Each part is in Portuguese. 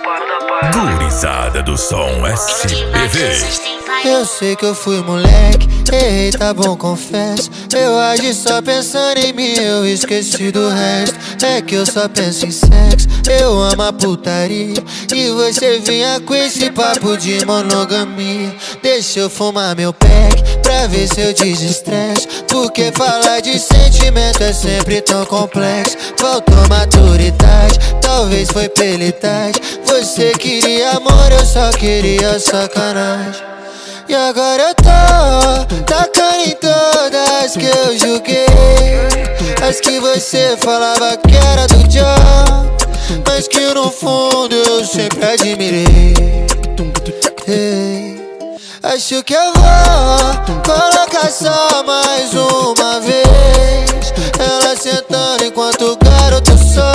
Gurizada do som SBV. Eu sei que eu fui moleque, errei, tá bom, confesso. Eu agi só pensando em mim, eu esqueci do resto. É que eu só penso em sexo, eu amo a putaria. E você vinha com esse papo de monogamia. Deixa eu fumar meu pack, pra ver se eu desestresso. Porque falar de sentimento é sempre tão complexo. Faltou maturidade, talvez foi pela idade. Você queria amor, eu só queria sacanagem. E agora eu tô tacando em todas que eu julguei. As que você falava que era do John, mas que no fundo eu sempre admirei. Acho que eu vou colocar só mais uma vez. Ela sentando enquanto o garoto só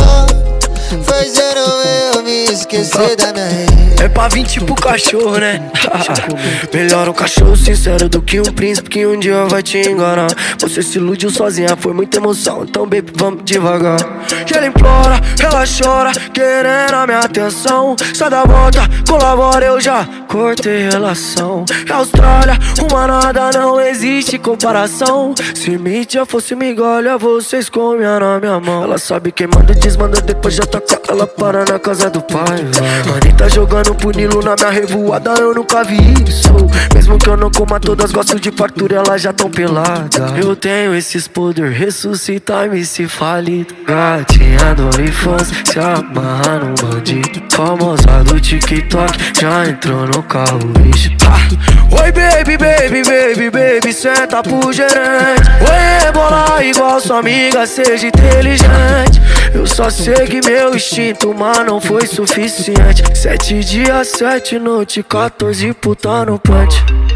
fazendo eu me esquecer da minha rede. É pra vir tipo cachorro, né? Melhor um cachorro sincero do que um príncipe que um dia vai te enganar. Você se iludiu sozinha, foi muita emoção, então baby, vamos devagar. E ela implora, ela chora, querendo a minha atenção. Sai da volta, colabora, eu já cortei relação. E Austrália, uma nada, não existe comparação. Se mídia fosse migalha, vocês comem na minha mão. Ela sabe quem manda e desmanda, depois já taca, ela para na casa do pai. Anitta jogando punilo na minha revoada, eu nunca vi isso. Mesmo que eu não coma todas, gosto de fartura, elas já tão pelada. Eu tenho esses poder, ressuscitar me se falido. Gatinha do OnlyFans, se amarra num bandido. Famosa do TikTok, já entrou no carro, bicho. Oi baby, baby, baby, baby, senta pro gerente. Oi rebola igual sua amiga, seja inteligente. Eu só segui meu instinto, mas não foi suficiente. 7 dias, 7 noites, 14 puta no punch.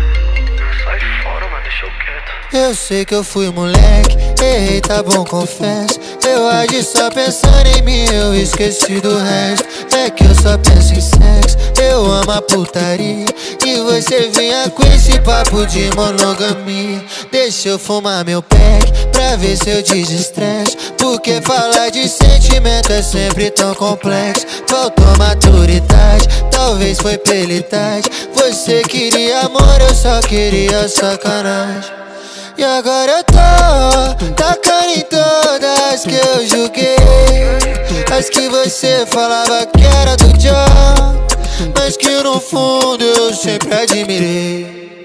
Sai fora, mano, deixa eu quieto. Eu sei que eu fui moleque, errei, tá bom, confesso. Eu agi só pensando em mim, eu esqueci do resto. É que eu só penso em sexo, eu amo a putaria. E você vinha com esse papo de monogamia. Deixa eu fumar meu pack, pra ver se eu desestresso. Porque falar de sentimento é sempre tão complexo. Faltou maturidade, talvez foi pela idade. Você queria amor, eu só queria sacanagem. E agora eu tô tacando em todas que eu julguei. As que você falava que era do John, mas que no fundo eu sempre admirei.